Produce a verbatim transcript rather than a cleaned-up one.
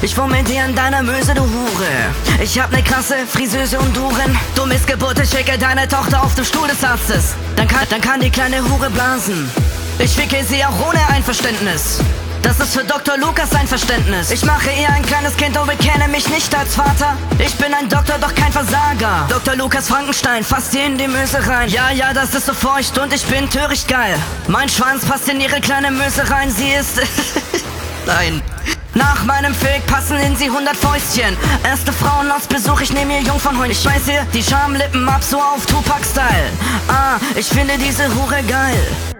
Ich wohn mit dir in deiner Möse, du Hure. Ich hab ne krasse Friseuse und Duren. Du Missgeburt, ich schicke deine Tochter auf dem Stuhl des Arztes. Dann kann, dann kann die kleine Hure blasen. Ich wicke sie auch ohne Einverständnis. Das ist für Doktor Lukas ein Verständnis. Ich mache ihr ein kleines Kind und bekenne mich nicht als Vater. Ich bin ein Doktor, doch kein Versager. Doktor Lukas Frankenstein, fasst ihr in die Möse rein. Ja, ja, das ist so feucht und ich bin töricht geil. Mein Schwanz passt in ihre kleine Möse rein, sie ist... Nein. Nach meinem Fick passen in sie hundert Fäustchen. Erste Frauenarztbesuch, ich nehm ihr Jungfernhund. Ich weiß ihr die Schamlippen ab, so auf Tupac-Style. Ah, ich finde diese Hure geil.